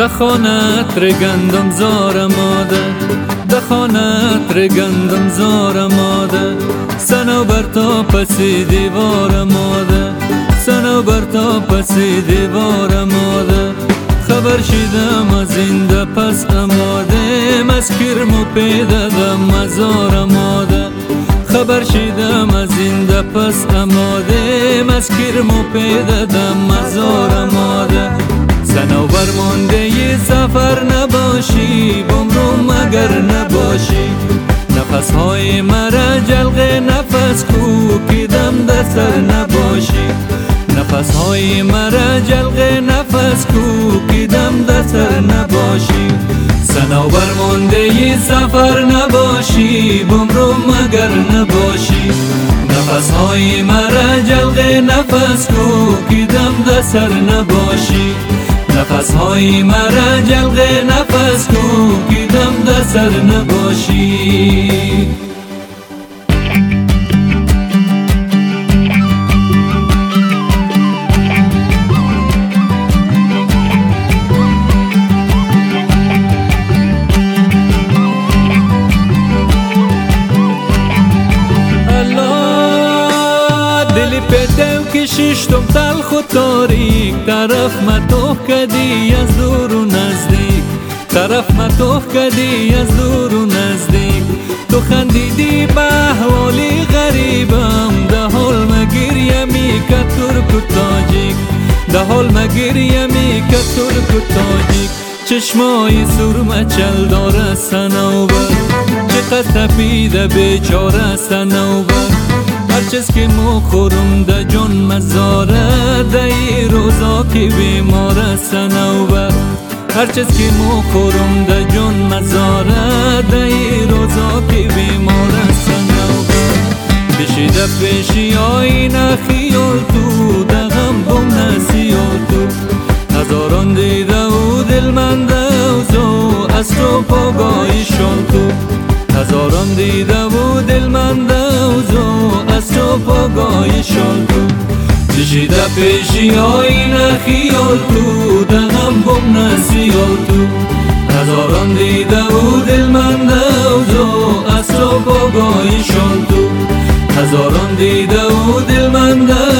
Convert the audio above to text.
دخانت رگندم زار ماده، دخانت رگندم زار ماده، سنوبر تا پسی دیوار ماده، سنوبر تا پسی دیوار ماده. خبر شدم از اینده پس اماده، مسکرم و پیدادم مزار ماده. خبر شدم از اینده پس اماده، مسکرم و پیدادم مزار ماده. سنوبر مانده ی سفر نباشی، بمرو مگر نباشی. نفس های مرا جلغه نفس کو که دم در سر نباشی. نفس های مرا جلغه نفس کو که دم در سر نباشی. سنوبر مانده ی سفر نباشی، بمرو مگر نباشی. نفس های مرا جلغه نفس کو که دم در سر نباشی. نفس های مرا جلغه نفس کو که دم در سر نباشی. دلی پیتو کشیشتم تلخ و تاریک، طرف متوه کدی از دور و نزدیک، طرف متوه کدی از دور و نزدیک. تو خندیدی به احوالی غریبم، ده حال مگریمی که ترک و تاجیک، ده حال مگریمی که ترک و تاجیک. چشمای سرمه چل داره سنوبر، چقدر تپیده بیچاره سنوبر. هر چیز که ما خورم ده جان مزاره، ده ای روزا که بیماره سنوبر. هر چیز که ما خورم ده جان مزاره، ده ای روزا که بیماره سنوبر. بشیده پیشی آینه خیال تو، ده غم بم نسیال تو. هزاران دیده و دلمنده و زو، از تو پاگاهی شال تو. هزاران دیده و دلمنده و زو، از تو پاگاهی شال تو. کشیده پیشی آینه خیال تو، ده غم بم نسیال تو. هزاران دیده و دلمنده و زو، از تو پاگاهی شال تو. هزاران دیده و دلمنده